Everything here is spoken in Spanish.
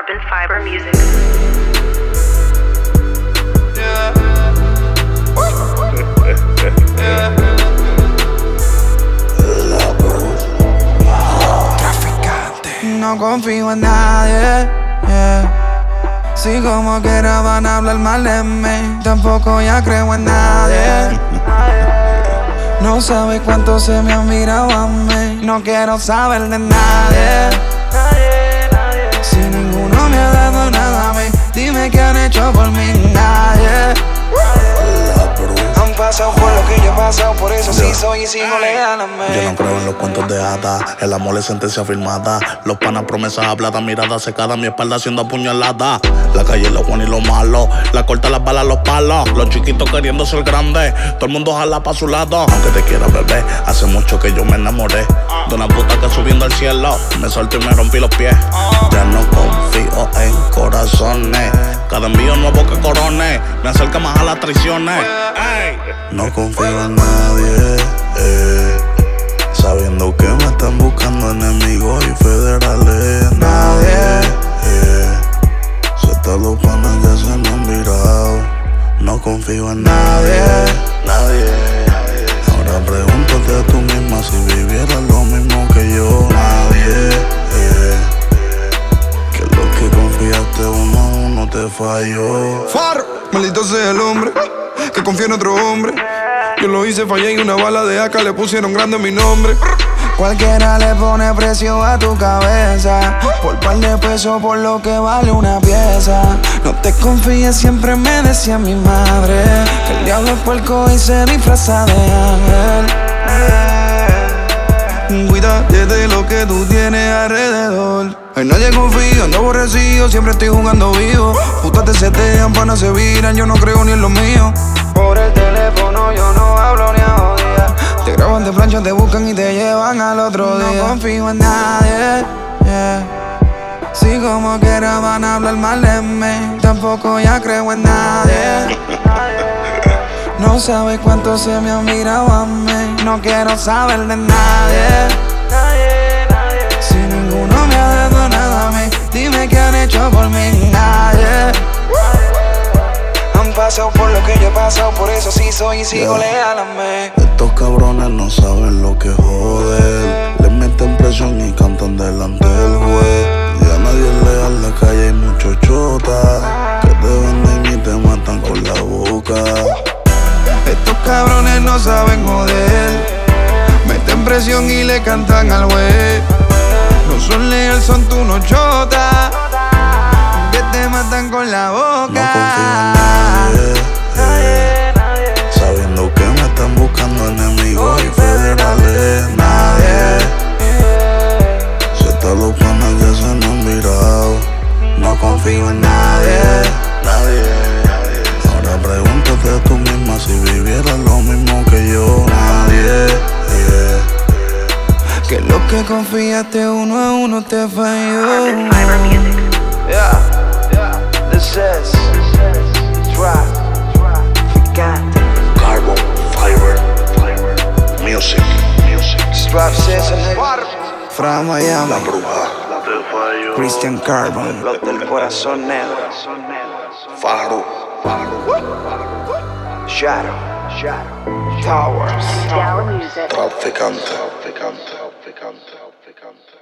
Carbon Fiber Music. No confío en nadie, yeah. Si como quiera van a hablar mal de mí, tampoco ya creo en nadie. No sabes cuánto se me ha mirado a mí, no quiero saber de nadie. Si ninguno me ha dado nada a mí, dime qué han hecho por mí, nadie. Han pasado por lo que yo he pasado, por eso sí soy y sigo leal a mí. Yo no creo en los cuentos de hadas, el amor es sentencia firmada. Los panas promesas habladas, mirada secada, mi espalda siendo apuñalada. La calle es lo bueno y lo malo, la corta, las balas, los palos. Los chiquitos queriendo ser grandes, todo el mundo jala pa' su lado. Aunque te quiera bebé, hace mucho que yo me enamoré de una puta que subiendo al cielo me soltó y me rompí los pies. Ya no confío en corazones, cada envío nuevo que corone me acerca más a las traiciones. No confío en nadie, sabiendo que me están buscando enemigos y federales. Nadie, se están los panas que se me han virado. No confío en nadie, nadie. Ahora pregúntate a tú misma si vivieras lo mismo que yo. Nadie, que lo que confiaste uno a uno te falló. Faro, maldito sea el hombre que confía en otro hombre. Yo lo hice, fallé y una bala de AK le pusieron grande mi nombre. Cualquiera le pone precio a tu cabeza, por par de pesos por lo que vale una pieza. No te confíes, siempre me decía mi madre, que el diablo es puerco y se disfraza de ángel. Cuídate de lo que tú tienes alrededor. En nadie confío, ando aborrecido, siempre estoy jugando vivo. Putas te setean, panas se viran, yo no creo ni en lo mío. Por el teléfono yo no hablo ni a odiar. Te graban de plancha, te buscan y te llevan al otro día. No confío en nadie, yeah. Si como quiera van a hablar mal de mí, tampoco ya creo en nadie. No sabes cuánto se me ha mirado a mí, no quiero saber de nadie. Si ninguno me ha dado nada a mí, dime qué han hecho por mí, nadie. Han pasado por lo que yo he pasado, por eso sí soy y sigo leal a mí. Estos cabrones no saben lo que es joder, les meten presión y cantan delante del juez. Ya nadie es leal, en la calle hay muchos chotas que te venden y te matan con la boca. Estos cabrones no saben joder, meten presión y le cantan al juez. No son leal, son tú no chotas, que te matan con la boca. No confío en nadie, sabiendo que me están buscando enemigos y federales. Nadie, se están los panas que se me han virado. No confío en nadie, nadie. Ahora pregúntate a tú misma si vivieras lo mismo que yo. Nadie, que lo que confiaste uno a uno te falló. Carbon Fiber Music. This is Trap Gigante. Carbon Fiber Music. Strap Session From Miami, La bruja, Christian Carbon, los del corazón negro. Faro. Shadow Towers. Down Music. Traficante.